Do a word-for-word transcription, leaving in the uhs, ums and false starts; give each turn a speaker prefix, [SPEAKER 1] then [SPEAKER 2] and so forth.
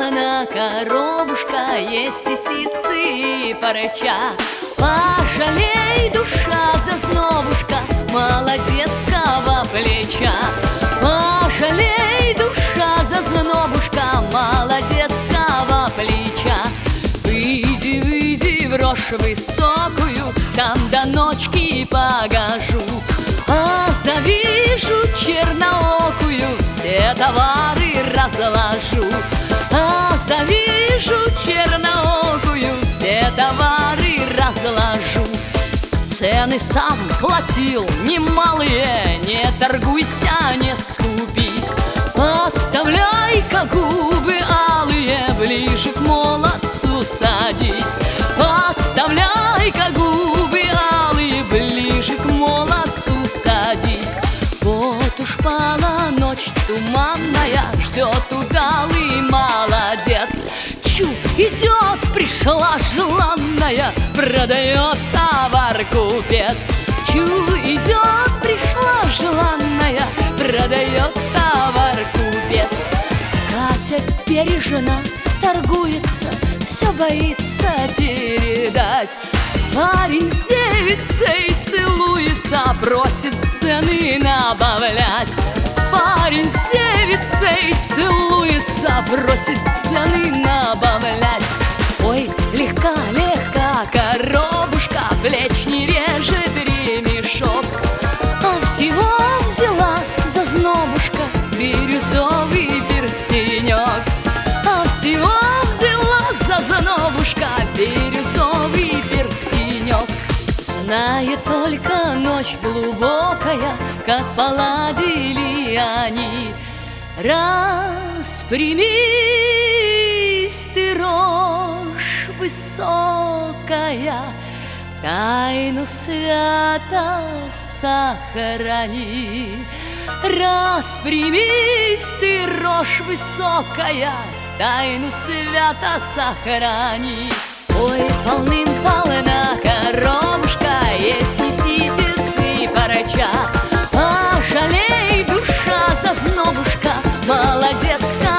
[SPEAKER 1] полна коробушка, есть и сицы, и парча. Пожалей, душа, зазнобушка, молодецкого плеча. Пожалей, душа, зазнобушка, молодецкого плеча. Выйди, выйди в рожь высокую, там до ночки погожу. А завижу черноокую, все товары разложу. А завижу черноокую, все товары разложу. Цены сам платил немалые, не торгуйся, не скупись. Подставляй-ка губы алые, ближе к молодцу садись. Подставляй-ка губы алые, ближе к молодцу садись. Вот уж пала ночь туманная, ждет удалый молодец. Чу, идет, пришла желанная, продает товар купец. Чу, идет, пришла желанная, продает товар купец. Катя бережена, торгуется, все боится передать. Парень с девицей целуется, просит цены набавлять. Парень с девицей целуется, просит цены набавлять. Ой, легка, легка коробушка, плеч не режет ремешок. А всего взяла зазнобушка бирюзовый перстенек. А всего взяла зазнобушка бирюзовый перстенек. Знает только ночь глубокая, как поладили они. Распрямись ты, рожь высокая, тайну свято сохрани. Распрямись ты, рожь высокая, тайну свято сохрани. Ой, полным-полна коробушка, есть и ситец, и парча. Пожалей, душа, зазнобушка, молодецкого